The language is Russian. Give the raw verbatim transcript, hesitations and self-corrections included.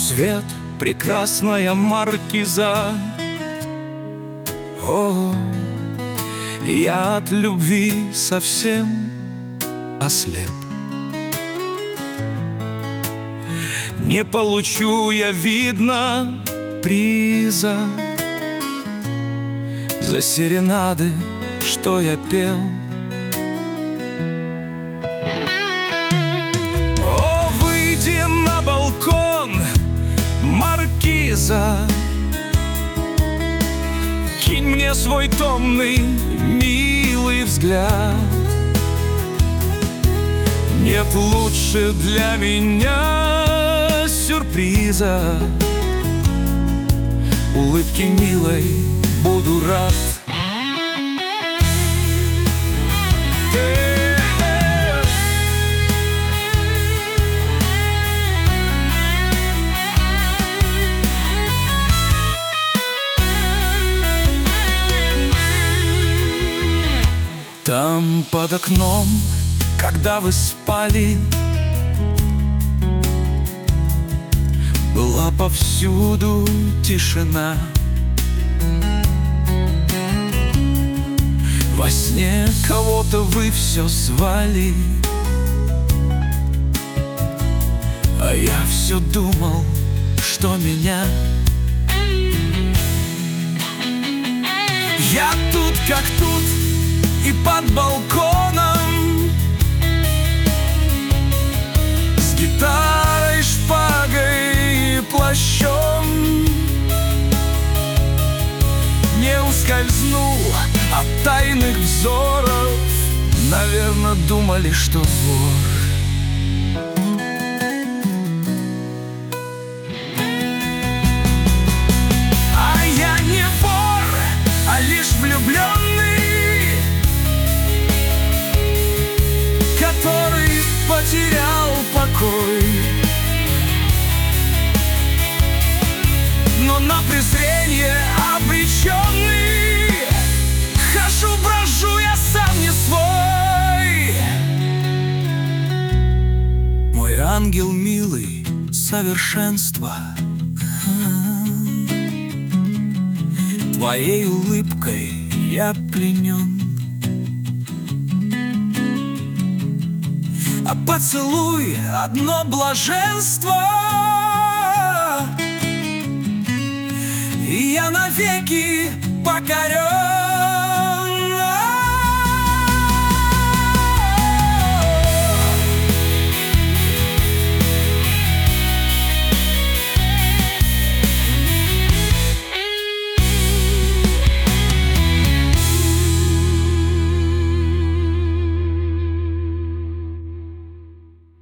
свет, прекрасная маркиза. О, я от любви совсем ослеп. Не получу я, видно, приза за серенады, что я пел. О, выйди на балкон, маркиза, кинь мне свой томный, милый взгляд. Нет лучше для меня сюрприза, улыбки милой буду рад. Там под окном, когда вы спали, была повсюду тишина. Во сне кого-то вы все звали, а я все думал, что меня. Я тут как тут и под балконом, с гитарой, шпагой и плащом. Не ускользнул от тайных взоров, наверно, думали, что вор. А я не вор, а лишь влюбленный, который потерял покой. Но на презрение обреченный, хожу, брожу, я сам не свой. Мой ангел милый, совершенство, твоей улыбкой я пленен. А поцелуй — одно блаженство, и я навеки покорен.